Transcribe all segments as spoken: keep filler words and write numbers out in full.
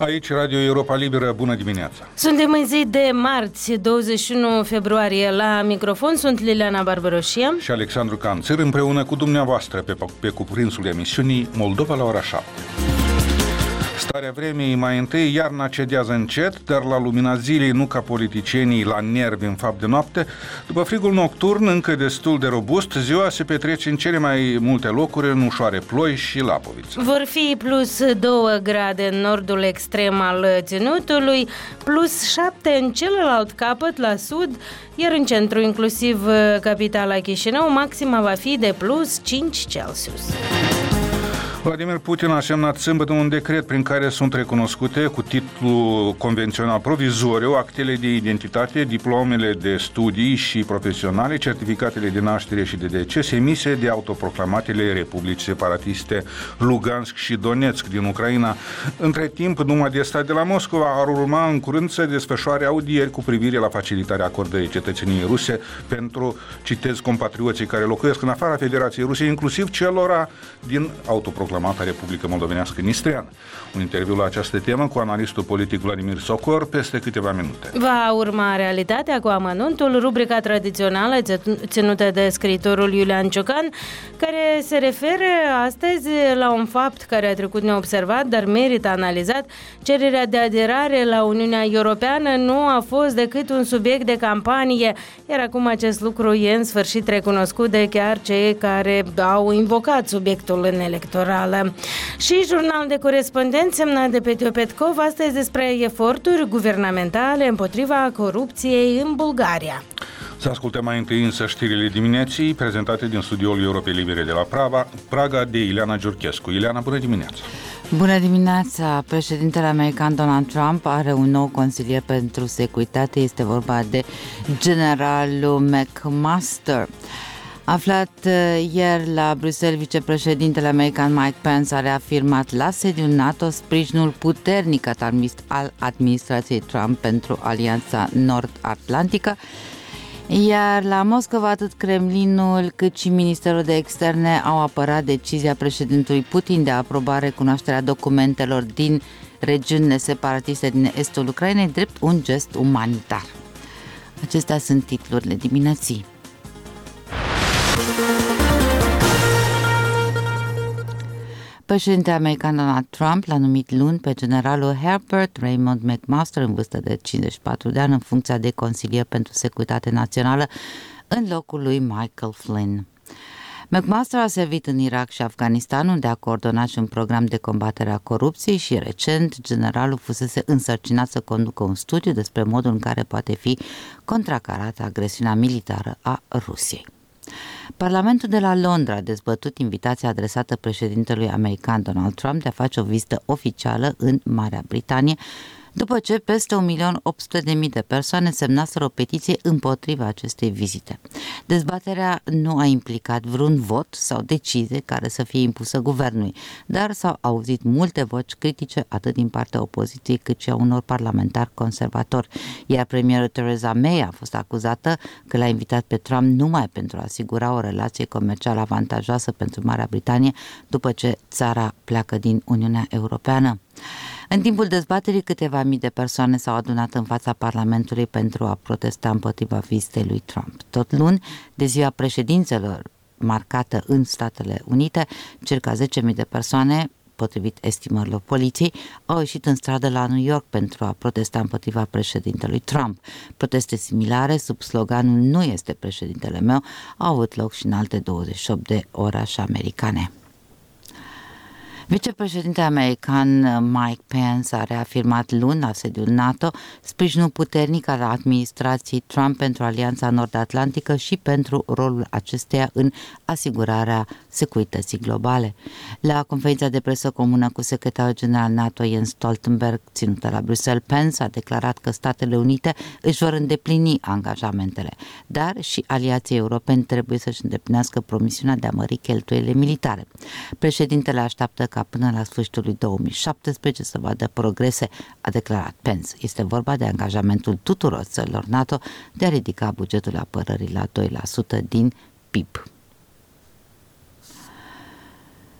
Aici Radio Europa Liberă, bună dimineața! Suntem în zi de marți, douăzeci și unu februarie. La microfon sunt Liliana Barbaroșia și Alexandru Canțăr, împreună cu dumneavoastră pe, pe cuprinsul emisiunii Moldova la ora șapte. Starea vremii mai întâi, iarna cedează încet, dar la lumina zilei, nu ca politicienii la nervi în fapt de noapte. După frigul nocturn, încă destul de robust, ziua se petrece în cele mai multe locuri în ușoare ploi și lapoviță. Vor fi plus două grade în nordul extrem al ținutului, plus șapte în celălalt capăt la sud, iar în centru, inclusiv capitala Chișinău, maxima va fi de plus cinci Celsius. Vladimir Putin a semnat sâmbătă un decret prin care sunt recunoscute cu titlu convențional provizoriu actele de identitate, diplomele de studii și profesionale, certificatele de naștere și de deces emise de autoproclamatele republici separatiste Lugansk și Donetsk din Ucraina. Între timp, Duma de Stat de la Moscova ar urma în curând să desfășoare audieri cu privire la facilitarea acordării cetățeniei ruse pentru, citez, compatrioții care locuiesc în afara Federației Rusiei, inclusiv celora din autoproclamate Republică Moldovenească Nistrean. Un interviu la această temă cu analistul politic Vladimir Socor peste câteva minute. Va urma Realitatea cu amănuntul, rubrica tradițională ținută de scriitorul Iulian Ciocan, care se referă astăzi la un fapt care a trecut neobservat, dar merită analizat. Cererea de aderare la Uniunea Europeană nu a fost decât un subiect de campanie, iar acum acest lucru e în sfârșit recunoscut de chiar cei care au invocat subiectul în electoral. Și jurnal de corespondenți semnat de Petio Petkov, astăzi despre eforturi guvernamentale împotriva corupției în Bulgaria. Să ascultăm mai întâi însă știrile dimineții prezentate din studioul Europei Libere de la Praga, Praga de Ileana Giurchescu. Ileana, bună dimineața! Bună dimineața! Președintele american Donald Trump are un nou consilier pentru securitate, este vorba de generalul McMaster. Aflat ieri la Bruxelles, vicepreședintele american Mike Pence a reafirmat la sediul NATO sprijinul puternic al administrației Trump pentru Alianța Nord-Atlantică, iar la Moscova atât Kremlinul cât și Ministerul de Externe au apărat decizia președintelui Putin de a aproba recunoașterea documentelor din regiunile separatiste din estul Ucrainei drept un gest umanitar. Acestea sunt titlurile dimineții. Președintele american Donald Trump l-a numit luni pe generalul Herbert Raymond McMaster, în vârstă de cincizeci și patru de ani, în funcția de consilier pentru securitate națională, în locul lui Michael Flynn. McMaster a servit în Irak și Afganistan, unde a coordonat și un program de combatere a corupției și recent generalul fusese însărcinat să conducă un studiu despre modul în care poate fi contracarată agresiunea militară a Rusiei. Parlamentul de la Londra a dezbătut invitația adresată președintelui american Donald Trump de a face o vizită oficială în Marea Britanie, după ce peste un milion opt sute de mii de persoane semnaseră o petiție împotriva acestei vizite. Dezbaterea nu a implicat vreun vot sau decizie care să fie impusă guvernului, dar s-au auzit multe voci critice atât din partea opoziției cât și a unor parlamentari conservatori, iar premierul Theresa May a fost acuzată că l-a invitat pe Trump numai pentru a asigura o relație comercială avantajoasă pentru Marea Britanie după ce țara pleacă din Uniunea Europeană. În timpul dezbaterii, câteva mii de persoane s-au adunat în fața Parlamentului pentru a protesta împotriva vizitei lui Trump. Tot luni, de ziua președinților marcată în Statele Unite, circa zece mii de persoane, potrivit estimărilor poliției, au ieșit în stradă la New York pentru a protesta împotriva președintelui Trump. Proteste similare sub sloganul "Nu este președintele meu" au avut loc și în alte douăzeci și opt de orașe americane. Vicepreședintele american Mike Pence a reafirmat luni la sediul NATO sprijinul puternic al administrației Trump pentru Alianța Nord-Atlantică și pentru rolul acesteia în asigurarea securității globale. La conferința de presă comună cu secretarul general NATO Jens Stoltenberg, ținută la Bruxelles, Pence a declarat că Statele Unite își vor îndeplini angajamentele, dar și aliații europeni trebuie să-și îndeplinească promisiunea de a mări cheltuielile militare. Președintele așteaptă ca până la sfârșitul lui două mii șaptesprezece să vadă progrese, a declarat Pence. Este vorba de angajamentul tuturor țărilor NATO de a ridica bugetul apărării la doi la sută din P I B.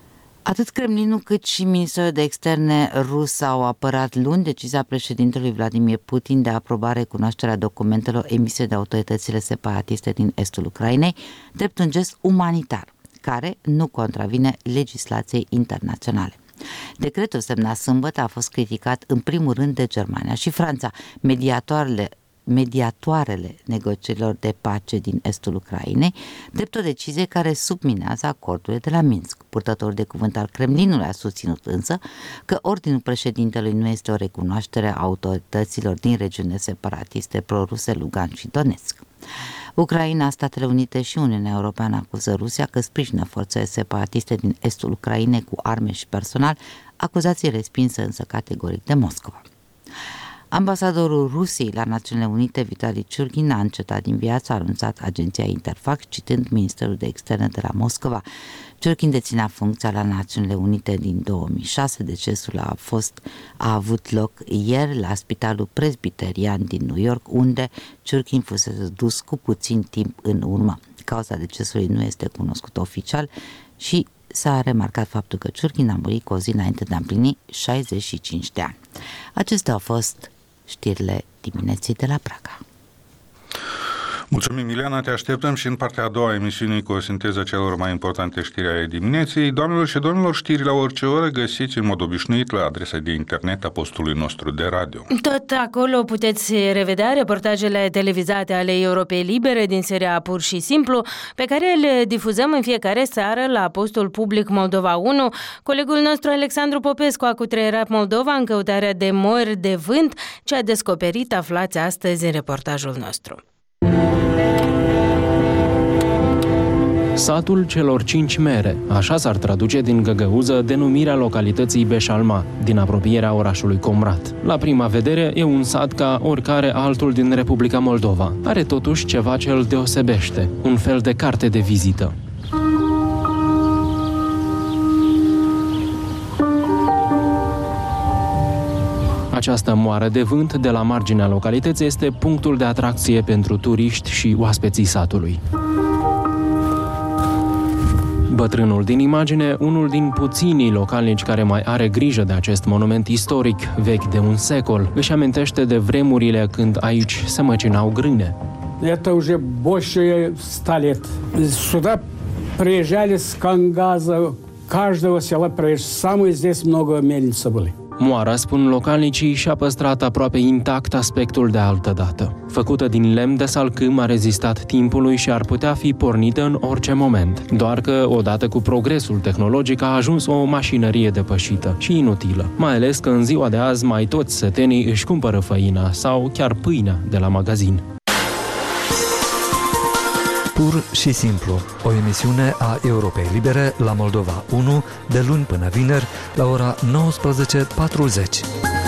Atât Kremlinul cât și Ministerul de Externe rus au apărat luni decizia președintelui Vladimir Putin de a aproba recunoașterea documentelor emise de autoritățile separatiste din estul Ucrainei, drept un gest umanitar, care nu contravine legislației internaționale. Decretul semnat sâmbătă a fost criticat în primul rând de Germania și Franța, mediatoarele mediatoarele negocierilor de pace din estul Ucrainei, drept o decizie care subminează acordurile de la Minsk. Purtătorul de cuvânt al Kremlinului a susținut însă că ordinul președintelui nu este o recunoaștere a autorităților din regiunile separatiste proruse Lugansk și Donetsk. Ucraina, Statele Unite și Uniunea Europeană acuză Rusia că sprijină forțele separatiste din estul Ucrainei cu arme și personal, acuzații respinse însă categoric de Moscova. Ambasadorul Rusiei la Națiunile Unite, Vitali Ciurghin, a încetat din viață, a anunțat agenția Interfax, citând Ministerul de Externe de la Moscova. Ciurghin deținea funcția la Națiunile Unite din două mii șase, decesul a, fost, a avut loc ieri la Spitalul Presbiterian din New York, unde Ciurghin fusese dus cu puțin timp în urmă. Cauza decesului nu este cunoscută oficial și s-a remarcat faptul că Ciurghin a murit cu o zi înainte de a împlini șaizeci și cinci de ani. Acestea au fost știrile dimineții de la Praga. Mulțumim, Ileana, te așteptăm și în partea a doua a emisiunii cu o sinteză celor mai importante știri ale dimineții. Doamnelor și domnilor, știri la orice oră găsiți în mod obișnuit la adresa de internet a postului nostru de radio. Tot acolo puteți revedea reportajele televizate ale Europei Libere din seria Pur și Simplu, pe care le difuzăm în fiecare seară la postul public Moldova unu. Colegul nostru Alexandru Popescu a cutreierat Moldova în căutarea de mori de vânt. Ce a descoperit aflați astăzi în reportajul nostru. Satul celor cinci mere, așa s-ar traduce din găgăuză denumirea localității Beșalma, din apropierea orașului Comrat. La prima vedere, e un sat ca oricare altul din Republica Moldova. Are totuși ceva ce îl deosebește, un fel de carte de vizită. Această moară de vânt de la marginea localității este punctul de atracție pentru turiști și oaspeții satului. Bătrânul din imagine, unul din puținii localnici care mai are grijă de acest monument istoric, vechi de un secol, își amintește de vremurile când aici se măcinau grâne. Это уже больше ста лет. Сюда приезжали с Кангаза, каждого села приезжали. Самые здесь много мельницы были. Moara, spun localnicii, și-a păstrat aproape intact aspectul de altădată. Făcută din lemn de salcâm, a rezistat timpului și ar putea fi pornită în orice moment. Doar că, odată cu progresul tehnologic, a ajuns o mașinărie depășită și inutilă. Mai ales că în ziua de azi mai toți sătenii își cumpără făina sau chiar pâinea de la magazin. Pur și simplu, o emisiune a Europei Libere la Moldova unu, de luni până vineri, la ora nouăsprezece patruzeci.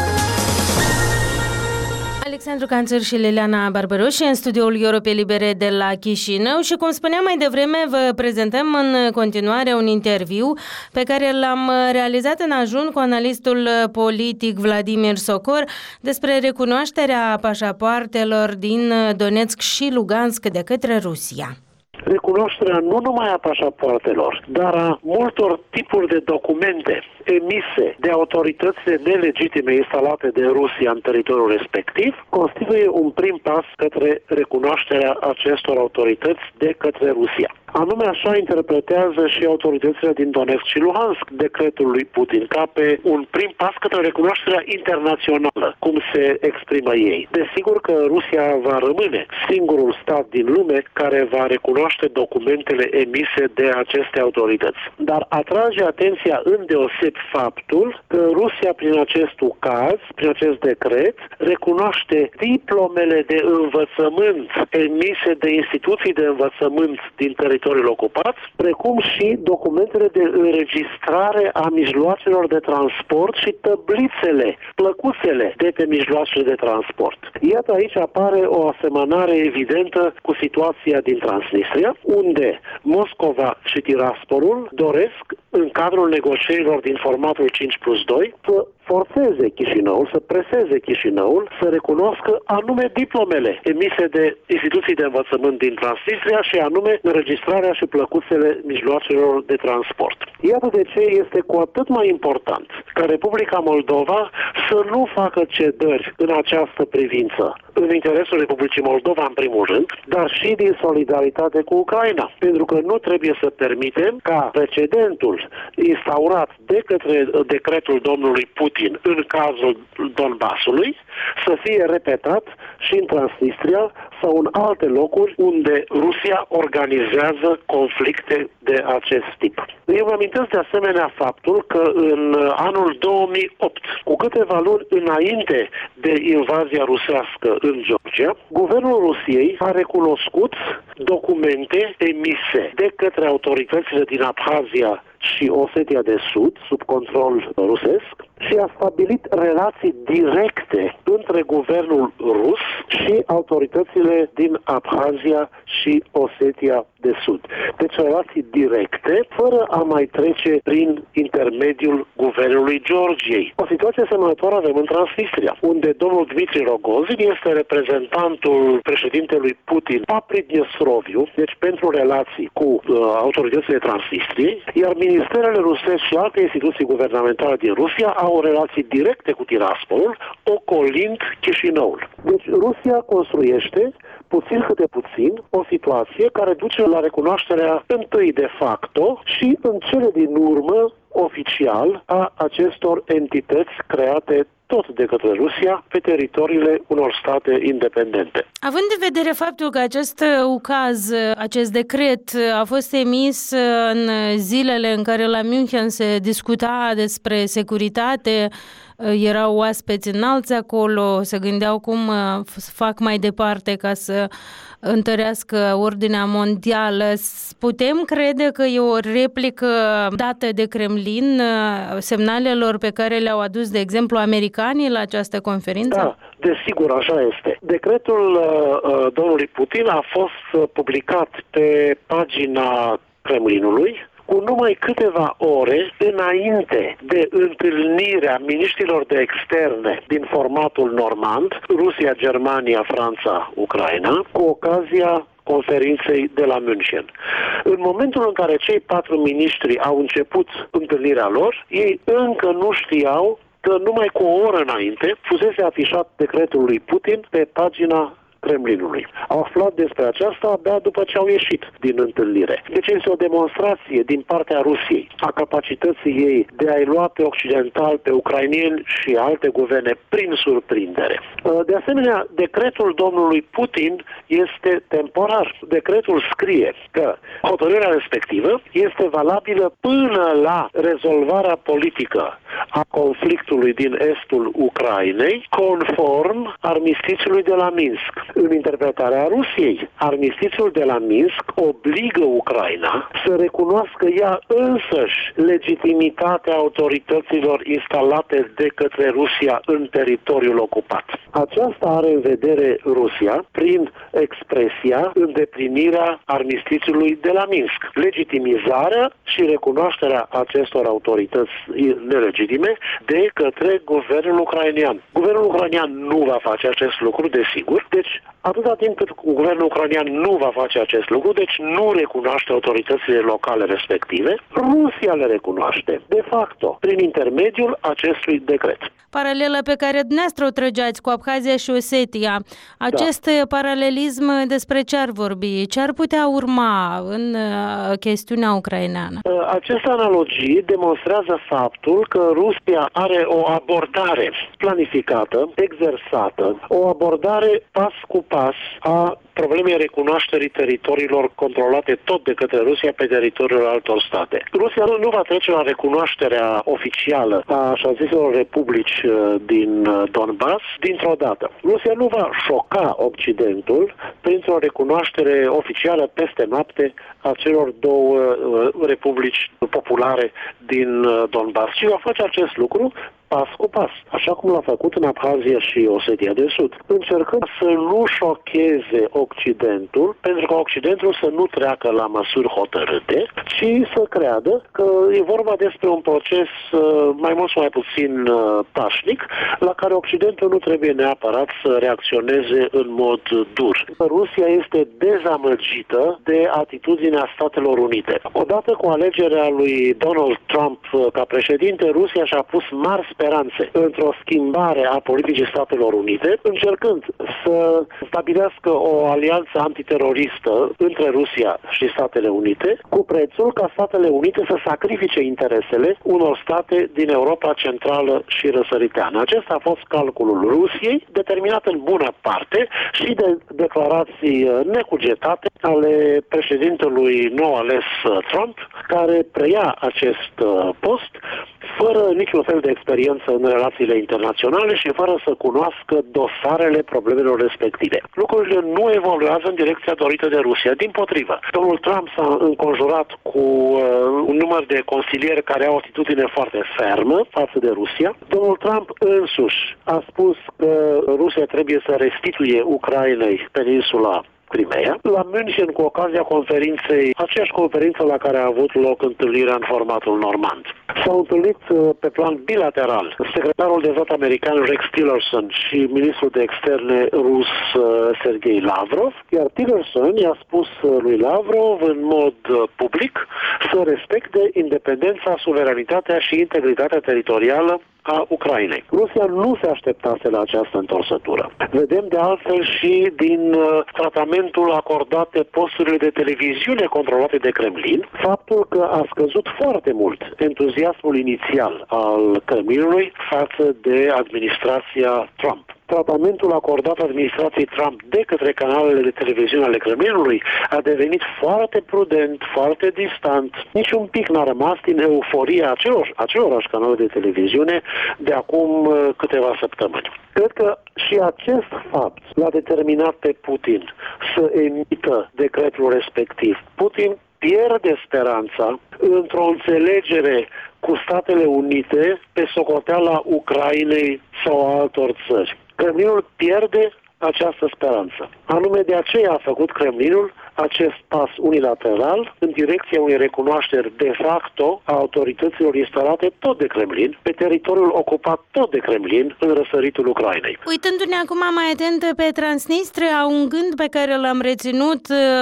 Alexandru Canțăr și Liliana Barbăroși în studioul Europei Libere de la Chișinău și, cum spuneam mai devreme, vă prezentăm în continuare un interviu pe care l-am realizat în ajun cu analistul politic Vladimir Socor despre recunoașterea pașapoartelor din Donetsk și Lugansk de către Rusia. Recunoașterea nu numai a pașapoartelor, dar a multor tipuri de documente emise de autoritățile nelegitime instalate de Rusia în teritoriul respectiv, constituie un prim pas către recunoașterea acestor autorități de către Rusia. Anume așa interpretează și autoritățile din Donetsk și Luhansk decretul lui Putin ca pe un prim pas către recunoașterea internațională, cum se exprimă ei. Desigur că Rusia va rămâne singurul stat din lume care va recunoaște documentele emise de aceste autorități. Dar atrage atenția îndeoseb faptul că Rusia prin acest ucaz, prin acest decret, recunoaște diplomele de învățământ emise de instituții de învățământ din teritoriul ocupat, precum și documentele de înregistrare a mijloacelor de transport și tăblițele, plăcuțele de pe mijloacele de transport. Iată, aici apare o asemănare evidentă cu situația din Transnistria, unde Moscova și Tiraspolul doresc în cadrul negocierilor din formatul cinci plus doi, să forțeze Chișinăul, să preseze Chișinăul să recunoască anume diplomele emise de instituții de învățământ din Transnistria și anume înregistrarea și plăcuțele mijloacelor de transport. Iată de ce este cu atât mai important ca Republica Moldova să nu facă cedări în această privință, în interesul Republicii Moldova în primul rând, dar și din solidaritate cu Ucraina. Pentru că nu trebuie să permitem ca precedentul instaurat de către decretul domnului Putin în cazul Donbasului să fie repetat și în Transnistria sau în alte locuri unde Rusia organizează conflicte de acest tip. Eu vă amintesc de asemenea faptul că în anul două mii opt, cu câteva luni înainte de invazia rusească în Georgia, guvernul Rusiei a recunoscut documente emise de către autoritățile din Abhazia și Osetia de Sud, sub control rusesc, și a stabilit relații directe între guvernul rus și autoritățile din Abhazia și Osetia de Sud. Deci relații directe, fără a mai trece prin intermediul guvernului Georgiei. O situație asemănătoare avem în Transnistria, unde domnul Dmitri Rogozin este reprezentantul președintelui Putin a Pridnestrov'u, deci pentru relații cu uh, autoritățile Transnistriei, iar ministerele rusești și alte instituții guvernamentale din Rusia au relații directe cu Tiraspolul, ocolind Chișinăul. Deci Rusia construiește puțin câte puțin o situație care duce la recunoașterea întâi de facto și în cele din urmă oficial a acestor entități create tot de către Rusia pe teritoriile unor state independente. Având în vedere faptul că acest ucaz, acest decret a fost emis în zilele în care la München se discuta despre securitate, erau oaspeți înalți acolo, se gândeau cum fac mai departe ca să întărească ordinea mondială. Putem crede că e o replică dată de Kremlin semnalelor pe care le-au adus, de exemplu, americanii la această conferință? Da, desigur, așa este. Decretul uh, domnului Putin a fost publicat pe pagina Kremlinului cu numai câteva ore înainte de întâlnirea miniștrilor de externe din formatul normand, Rusia, Germania, Franța, Ucraina, cu ocazia conferinței de la München. În momentul în care cei patru miniștri au început întâlnirea lor, ei încă nu știau că numai cu o oră înainte fusese afișat decretul lui Putin pe pagina Kremlinului. Au aflat despre aceasta abia după ce au ieșit din întâlnire. Deci este o demonstrație din partea Rusiei a capacității ei de a-i lua pe occidentali, pe ucrainieni și alte guverne prin surprindere. De asemenea, decretul domnului Putin este temporar. Decretul scrie că hotărârea respectivă este valabilă până la rezolvarea politică a conflictului din estul Ucrainei, conform armistițiului de la Minsk. În interpretarea Rusiei, armistițiul de la Minsk obligă Ucraina să recunoască ea însăși legitimitatea autorităților instalate de către Rusia în teritoriul ocupat. Aceasta are în vedere Rusia prin expresia îndeplinirea armistițiului de la Minsk. Legitimizarea și recunoașterea acestor autorități nelegitime de către guvernul ucrainean. Guvernul ucrainean nu va face acest lucru, desigur, deci atâta timp cât guvernul ucrainean nu va face acest lucru, deci nu recunoaște autoritățile locale respective, Rusia le recunoaște, de facto, prin intermediul acestui decret. Paralela pe care dumneavoastră o trăgeați cu Abhazia și Osetia, acest da. paralelism despre ce ar vorbi? Ce ar putea urma în chestiunea ucraineană? Aceste analogii demonstrează faptul că Rusia are o abordare planificată, exersată, o abordare pas cu pas a problemei recunoașterii teritoriilor controlate tot de către Rusia pe teritoriul altor state. Rusia nu va trece la recunoașterea oficială a așa ziselor republici din Donbass dintr-o dată. Rusia nu va șoca Occidentul printr-o recunoaștere oficială peste noapte a celor două republici populare din Donbass, ci va face acest lucru pas cu pas, așa cum l-a făcut în Abhazia și Osetia de Sud, încercând să nu șocheze Occidentul, pentru că Occidentul să nu treacă la măsuri hotărâte, ci să creadă că e vorba despre un proces mai mult sau mai puțin pașnic, la care Occidentul nu trebuie neapărat să reacționeze în mod dur. Rusia este dezamăgită de atitudinea Statelor Unite. Odată cu alegerea lui Donald Trump ca președinte, Rusia și-a pus mari speranțe într-o schimbare a politicii Statelor Unite, încercând să stabilească o alianță antiteroristă între Rusia și Statele Unite, cu prețul ca Statele Unite să sacrifice interesele unor state din Europa Centrală și Răsăriteană. Acesta a fost calculul Rusiei, determinat în bună parte și de declarații necugetate ale președintelui nou ales Trump, care preia acest post fără niciun fel de experiență în relațiile internaționale și fără să cunoască dosarele problemelor respective. Lucrurile nu evoluează în direcția dorită de Rusia. Dimpotrivă, domnul Trump s-a înconjurat cu uh, un număr de consilieri care au o atitudine foarte fermă față de Rusia. Domnul Trump însuși a spus că Rusia trebuie să restituie Ucrainei peninsula Crimea. La München, cu ocazia conferinței, aceeași conferință la care a avut loc întâlnirea în formatul normand. S-au întâlnit pe plan bilateral secretarul de stat american Rex Tillerson și ministrul de externe rus Sergei Lavrov, iar Tillerson i-a spus lui Lavrov în mod public să respecte independența, suveranitatea și integritatea teritorială a Ucrainei. Rusia nu se așteptase la această întorsătură. Vedem de altfel și din uh, tratamentul acordat de posturile de televiziune controlate de Kremlin, faptul că a scăzut foarte mult entuziasmul inițial al Kremlinului față de administrația Trump. Tratamentul acordat administrației Trump de către canalele de televiziune ale Kremlinului a devenit foarte prudent, foarte distant. Nici un pic n-a rămas din euforia acelor, acelorași canale de televiziune de acum câteva săptămâni. Cred că și acest fapt l-a determinat pe Putin să emită decretul respectiv. Putin pierde speranța într-o înțelegere cu Statele Unite pe socoteala Ucrainei sau a altor țări. Kremlinul pierde această speranță. Anume de aceea a făcut Kremlinul acest pas unilateral în direcția unei recunoașteri de facto a autorităților instalate tot de Kremlin, pe teritoriul ocupat tot de Kremlin, în răsăritul Ucrainei. Uitându-ne acum mai atent pe Transnistria, un gând pe care l-am reținut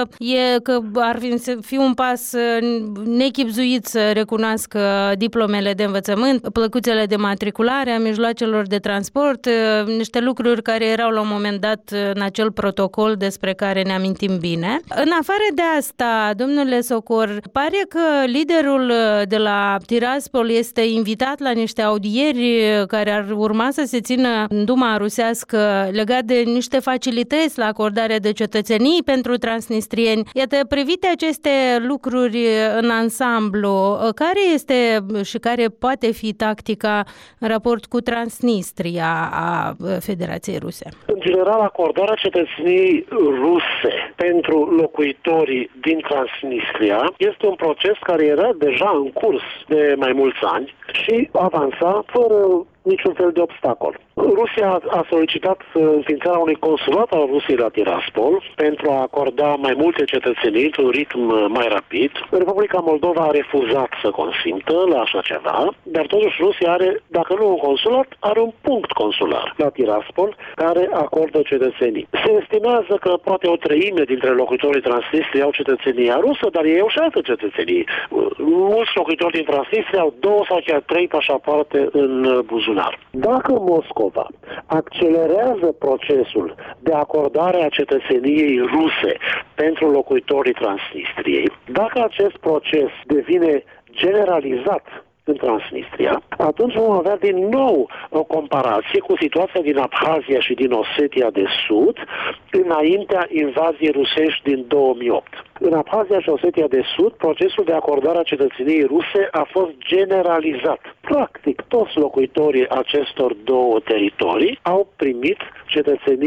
e că ar fi un pas nechibzuit să recunoască diplomele de învățământ, plăcuțele de matriculare a mijloacelor de transport, niște lucruri care erau la un moment dat în acel protocol despre care ne amintim bine. În afară de asta, domnule Socor, pare că liderul de la Tiraspol este invitat la niște audieri care ar urma să se țină în Duma rusească legat de niște facilități la acordarea de cetățenii pentru transnistrieni. Iată, privite aceste lucruri în ansamblu, care este și care poate fi tactica în raport cu Transnistria a Federației Ruse? În general, acordarea cetățeniei ruse pentru locuitorii din Transnistria este un proces care era deja în curs de mai mulți ani și avansa fără niciun fel de obstacol. Rusia a solicitat înființarea unui consulat al Rusiei la Tiraspol pentru a acorda mai multe cetățenii într-un ritm mai rapid. Republica Moldova a refuzat să consimtă la așa ceva, dar totuși Rusia are, dacă nu un consulat, are un punct consular la Tiraspol care acordă cetățenii. Se estimează că poate o treime dintre locuitorii Transnistriei au cetățenia rusă, dar ei au și altă cetățenie. Mulți locuitori din Transnistria au două sau chiar trei pașapoarte în buzunar. Dacă Moscova accelerează procesul de acordare a cetățeniei ruse pentru locuitorii Transnistriei, dacă acest proces devine generalizat în Transnistria, atunci vom avea din nou o comparație cu situația din Abhazia și din Osetia de Sud înaintea invaziei rusești din două mii opt. În Abhazia și Osetia de Sud, procesul de acordare a cetățeniei ruse a fost generalizat. Practic, toți locuitorii acestor două teritorii au primit cetățenia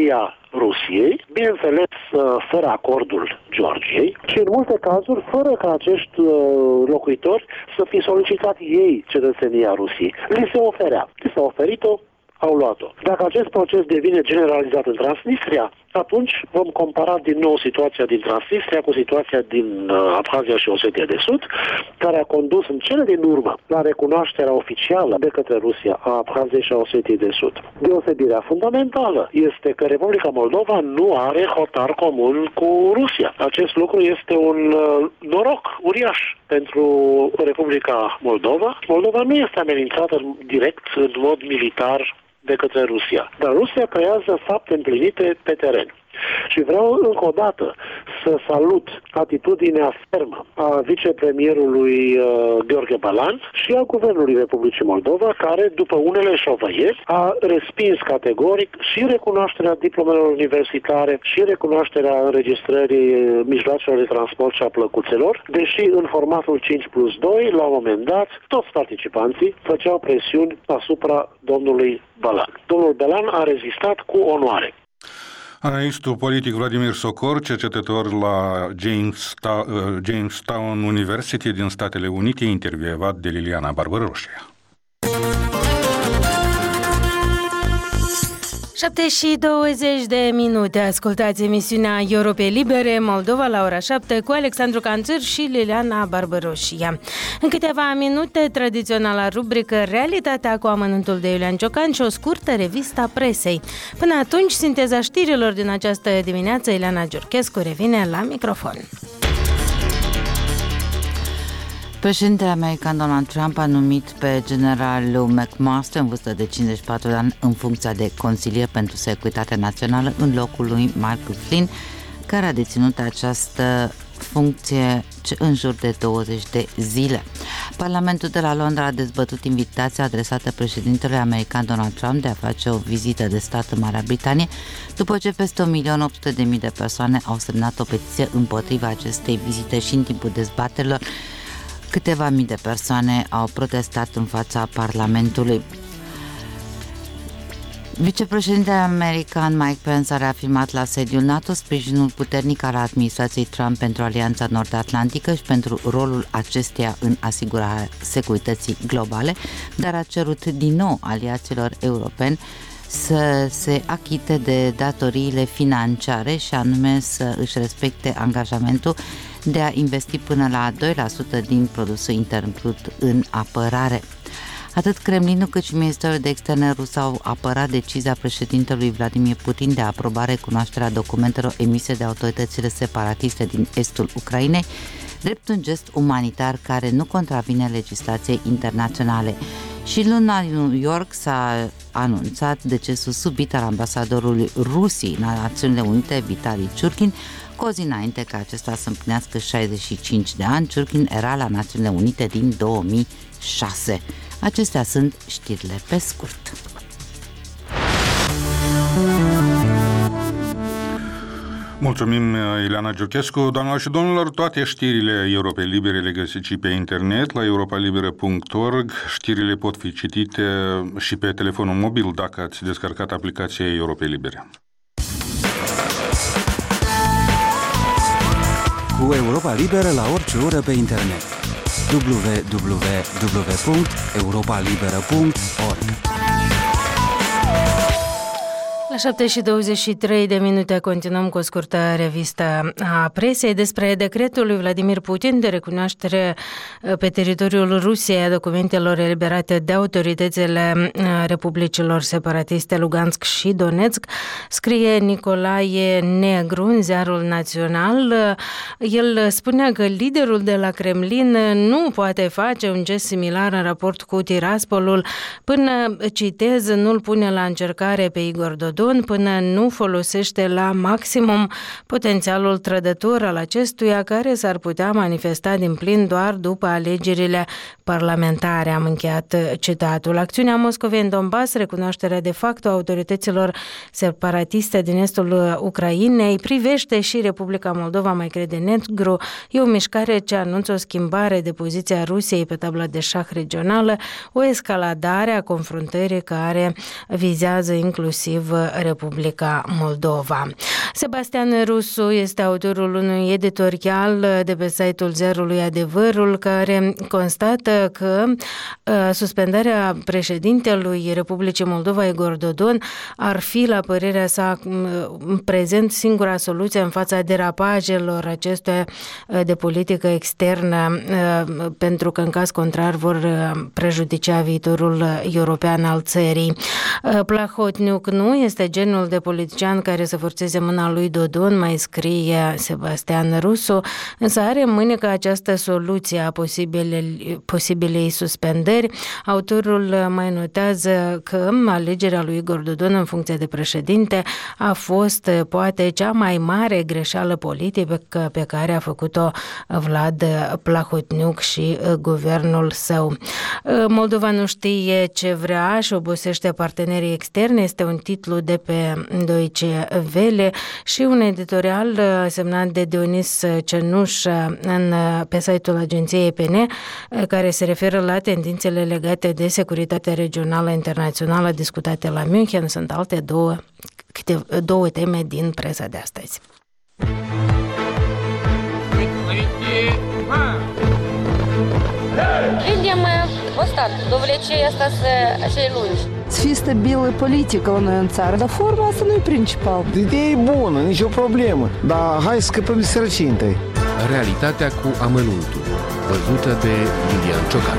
Rusiei, bineînțeles fără acordul Georgiei și în multe cazuri fără ca acești locuitori să fi solicitat ei cetățenia Rusiei. Li se oferea. Li s-a oferit-o, au luat-o. Dacă acest proces devine generalizat în Transnistria, atunci vom compara din nou situația din Transnistria cu situația din uh, Abhazia și Osetia de Sud, care a condus în cele din urmă la recunoașterea oficială de către Rusia a Abhaziei și a Osetiei de Sud. Deosebirea fundamentală este că Republica Moldova nu are hotar comun cu Rusia. Acest lucru este un uh, noroc uriaș pentru Republica Moldova. Moldova nu este amenințată direct în mod militar de către Rusia. Dar Rusia creează fapte împlinite pe teren. Și vreau încă o dată să salut atitudinea fermă a vicepremierului uh, Gheorghe Balan și a Guvernului Republicii Moldova, care, după unele șovăieri, a respins categoric și recunoașterea diplomelor universitare și recunoașterea înregistrării mijloacelor de transport și a plăcuțelor, deși în formatul cinci plus doi, la un moment dat, toți participanții făceau presiuni asupra domnului Balan. Domnul Balan a rezistat cu onoare. Analistul politic Vladimir Socor, cercetător la Jamestown University din Statele Unite, intervievat de Liliana Barbăroșia. șapte și douăzeci de minute. Ascultați emisiunea Europe Libere, Moldova la ora șapte cu Alexandru Canțăr și Liliana Barbăroșia. În câteva minute, tradiționala rubrică Realitatea cu amănuntul de Iulian Ciocan și o scurtă revistă presei. Până atunci, sinteza știrilor din această dimineață, Ileana Giurchescu revine la microfon. Președintele american Donald Trump a numit pe generalul McMaster, în vârstă de cincizeci și patru de ani, în funcția de consilier pentru securitate națională, în locul lui Michael Flynn, care a deținut această funcție în jur de douăzeci de zile. Parlamentul de la Londra a dezbătut invitația adresată președintelui american Donald Trump de a face o vizită de stat în Marea Britanie, după ce peste un milion opt sute de mii de persoane au semnat o petiție împotriva acestei vizite și în timpul dezbaterilor câteva mii de persoane au protestat în fața Parlamentului. Vicepreședintele american Mike Pence a reafirmat la sediul NATO sprijinul puternic al administrației Trump pentru Alianța Nord-Atlantică și pentru rolul acesteia în asigurarea securității globale, dar a cerut din nou aliaților europeni să se achite de datoriile financiare și anume să își respecte angajamentul de a investi până la doi la sută din produsul intern brut în apărare. Atât Kremlinul cât și Ministerul de Externe rus au apărat decizia președintelui Vladimir Putin de a aproba recunoașterea documentelor emise de autoritățile separatiste din estul Ucrainei, drept un gest umanitar care nu contravine legislației internaționale. Și luna New York s-a anunțat decesul subit al ambasadorului Rusiei în Națiunile Unite, Vitali Ciurkin, cu o zi înainte ca acesta să împlinească șaizeci și cinci de ani. Ciurkin era la Națiunile Unite din două mii șase. Acestea sunt știrile pe scurt. Mulțumim, Ileana Giurchescu. Doamnelor și domnilor, toate știrile Europei Libere le găsiți și pe internet la europa liberă punct org. Știrile pot fi citite și pe telefonul mobil dacă ați descărcat aplicația Europei Libere. Cu Europa Liberă la orice oră pe internet. w w w punct europa liberă punct org. La șapte și douăzeci și trei de minute continuăm cu o scurtă revistă a presei despre decretul lui Vladimir Putin de recunoaștere pe teritoriul Rusiei a documentelor eliberate de autoritățile republicilor separatiste Lugansk și Donetsk. Scrie Nicolae Negru în Ziarul Național. El spunea că liderul de la Kremlin nu poate face un gest similar în raport cu Tiraspolul până, citez, nu-l pune la încercare pe Igor Dodon, până nu folosește la maximum potențialul trădător al acestuia, care s-ar putea manifesta din plin doar după alegerile parlamentare. Am încheiat citatul. Acțiunea Moscovei în Donbass, recunoașterea de facto a autorităților separatiste din estul Ucrainei, privește și Republica Moldova, mai crede Negru. E o mișcare ce anunță o schimbare de poziția Rusiei pe tabla de șah regională, o escaladare a confruntării care vizează inclusiv Republica Moldova. Sebastian Rusu este autorul unui editorial de pe site-ul ziarului Adevărul care constată că suspendarea președintelui Republicii Moldova, Igor Dodon, ar fi, la părerea sa, în prezent singura soluție în fața derapajelor acestuia de politică externă, pentru că în caz contrar vor prejudicia viitorul european al țării. Plahotniuc nu este genul de politician care să forțeze mâna lui Dodon, mai scrie Sebastian Rusu, însă are în mâine că această soluție a posibilei, posibilei suspendări. Autorul mai notează că alegerea lui Igor Dodon în funcție de președinte a fost poate cea mai mare greșeală politică pe care a făcut-o Vlad Plahotniuc și guvernul său. Moldova nu știe ce vrea și obosește partenerii externi, este un titlu de pe Deutsche Welle și un editorial semnat de Dionis Cenuș în, pe site-ul agenției E P N, care se referă la tendințele legate de securitatea regională internațională discutate la München. Sunt alte două, câte, două teme din presa de astăzi. Видим устат, довлечение остаться acei lungi. Să fie stabilă politică la noi în țară, dar forma asta nu e principal. Ideea e bună, nicio problemă, dar hai să scăpăm de sărăcie întâi. Realitatea cu amănuntul, văzută de Iulian Ciocan.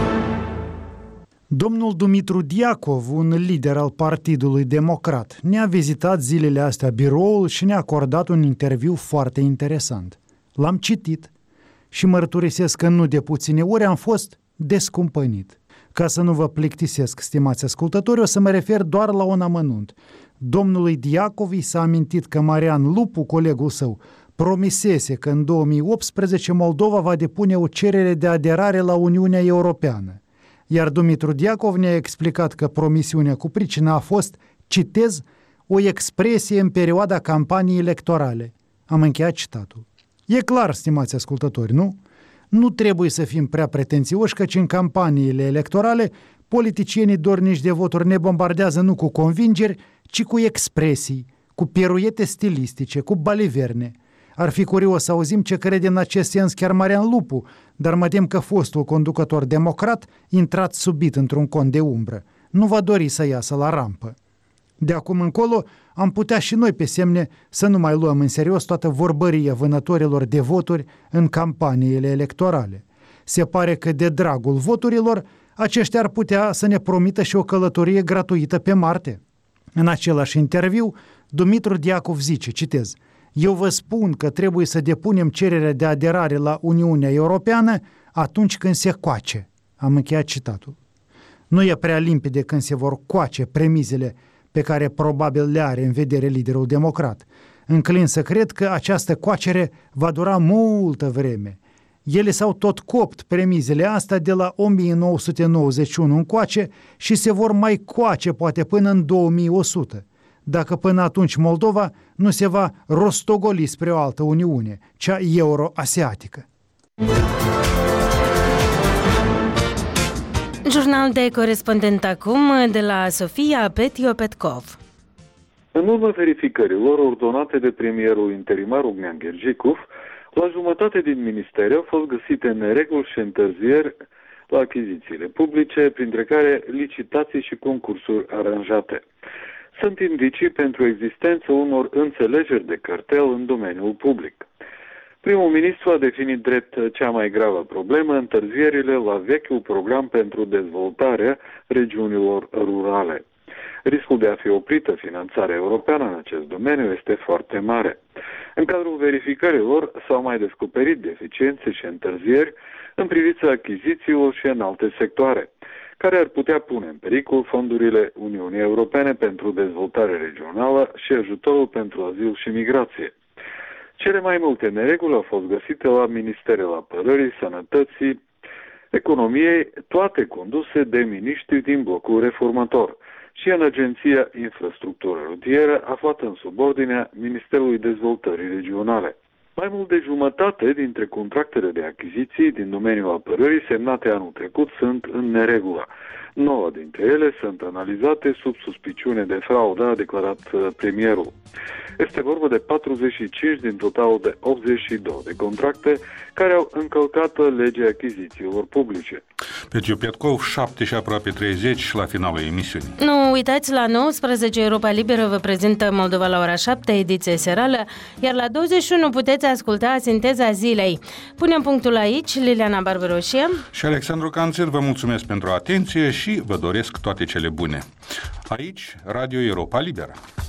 Domnul Dumitru Diacov, un lider al Partidului Democrat, ne-a vizitat zilele astea biroul și ne-a acordat un interviu foarte interesant. L-am citit și mărturisesc că nu de puține ori am fost descumpănit. Ca să nu vă plictisesc, stimați ascultători, o să mă refer doar la un amănunt. Domnului Diacov i s-a amintit că Marian Lupu, colegul său, promisese că în două mii optsprezece Moldova va depune o cerere de aderare la Uniunea Europeană. Iar Dumitru Diacov ne-a explicat că promisiunea cu pricina a fost, citez, o expresie în perioada campaniei electorale. Am încheiat citatul. E clar, stimați ascultători, nu? Nu trebuie să fim prea pretențioși, căci în campaniile electorale politicienii dornici de voturi ne bombardează nu cu convingeri, ci cu expresii, cu piruete stilistice, cu baliverne. Ar fi curios să auzim ce crede în acest sens chiar Marian Lupu, dar mă tem că fostul conducător democrat, intrat subit într-un cont de umbră, nu va dori să iasă la rampă. De acum încolo am putea și noi pe semne să nu mai luăm în serios toată vorbăria vânătorilor de voturi în campaniile electorale. Se pare că de dragul voturilor, aceștia ar putea să ne promită și o călătorie gratuită pe Marte. În același interviu, Dumitru Diacov zice, citez, eu vă spun că trebuie să depunem cererea de aderare la Uniunea Europeană atunci când se coace. Am încheiat citatul. Nu e prea limpede când se vor coace premizele pe care probabil le are în vedere liderul democrat. Înclin să cred că această coacere va dura multă vreme. Ele s-au tot copt premizele astea de la o mie nouă sute nouăzeci și unu încoace și se vor mai coace poate până în două mii o sută. Dacă până atunci Moldova nu se va rostogoli spre o altă Uniune, cea euro-asiatică. Jurnal de corespondent acum de la Sofia Petio-Petkov. În urma verificărilor ordonate de premierul interimar Ugnean Ghergicov, la jumătate din ministere au fost găsite nereguli și întârzieri la achizițiile publice, printre care licitații și concursuri aranjate. Sunt indicii pentru existența unor înțelegeri de cartel în domeniul public. Primul ministru a definit drept cea mai gravă problemă întârzierile la vechiul program pentru dezvoltarea regiunilor rurale. Riscul de a fi oprită finanțarea europeană în acest domeniu este foarte mare. În cadrul verificărilor s-au mai descoperit deficiențe și întârzieri în privința achizițiilor și în alte sectoare, care ar putea pune în pericol fondurile Uniunii Europene pentru dezvoltare regională și ajutorul pentru azil și migrație. Cele mai multe nereguli au fost găsite la Ministerele Apărării, Sănătății, Economiei, toate conduse de miniștri din blocul reformator, și în Agenția Infrastructură Rutieră, aflată în subordinea Ministerului Dezvoltării Regionale. Mai mult de jumătate dintre contractele de achiziții din domeniul apărării semnate anul trecut sunt în neregulă. Nouă dintre ele sunt analizate sub suspiciune de fraudă, a declarat premierul. Este vorba de patruzeci și cinci din totalul de optzeci și doi de contracte care au încălcat legea achizițiilor publice. Petru Petkov, șapte și aproape treizeci la finalul emisiunii. Nu uitați, la nouăsprezece Europa Liberă vă prezintă Moldova la ora șapte, ediție serală, iar la douăzeci și unu puteți asculta Sinteza zilei. Punem punctul aici, Liliana Barbaroșie și Alexandru Canțel, vă mulțumesc pentru atenție și vă doresc toate cele bune. Aici, Radio Europa Liberă.